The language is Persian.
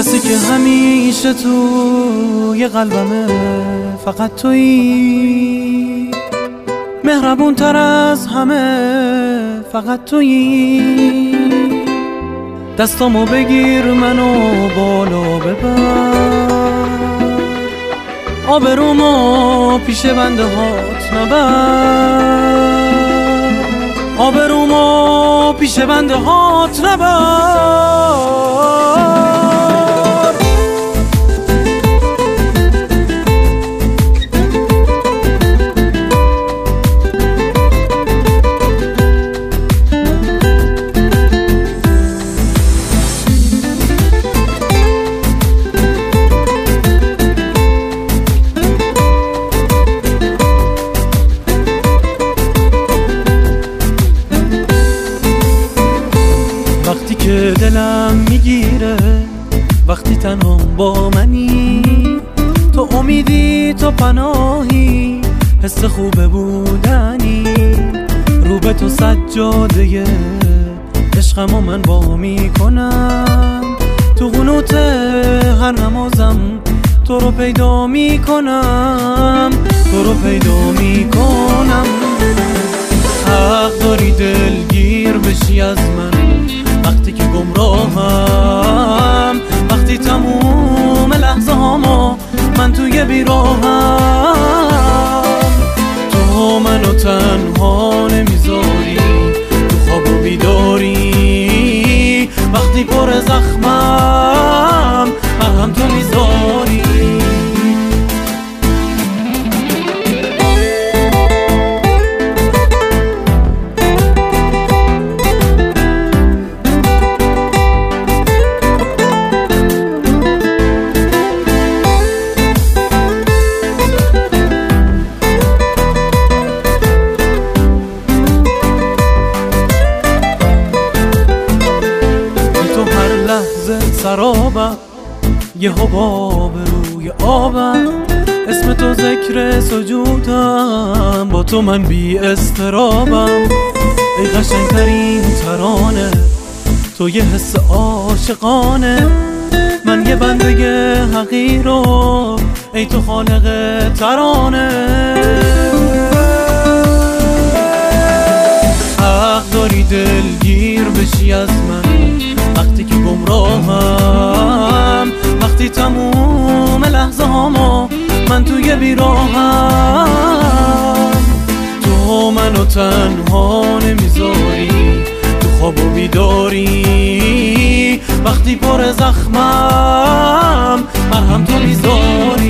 کسی که همیشه توی قلبمه فقط تویی، مهربون تر از همه فقط تویی. دستامو بگیر منو بالا ببر، آبرومو پیش بنده هات نبر، آبرومو پیش بنده هات نبر. وقتی که دلم میگیره، وقتی تنهام با منی، تو امیدی، تو پناهی، حس خوبه بودنی، رو به تو سجاده عشقمو من با میکنم، تو قنوت هر نمازم تو رو پیدا میکنم، تو رو پیدا میکنم. حق داری دلگیر بشی از من وقتی که گمراهم، وقتی تموم لحظه هامو من توی بیراهم، تو منو تنها نمیذاری، تو خواب و بیداری، وقتی پر زخمم مرهم تو میذاری. سرابم یه حباب روی آبم، اسم تو ذکر سجودم، با تو من بی استرابم. ای قشنگترین ترانه، تو یه حس عاشقانه، من یه بنده حقیرو، ای تو خالق ترانه. حق داری دلگیر بشی از من وقتی که گمراهم، وقتی تموم لحظه هامو من توی بیراهم، تو منو تنها نمیذاری، تو خواب و بیداری، وقتی پر زخمم مرهم تو میذاری.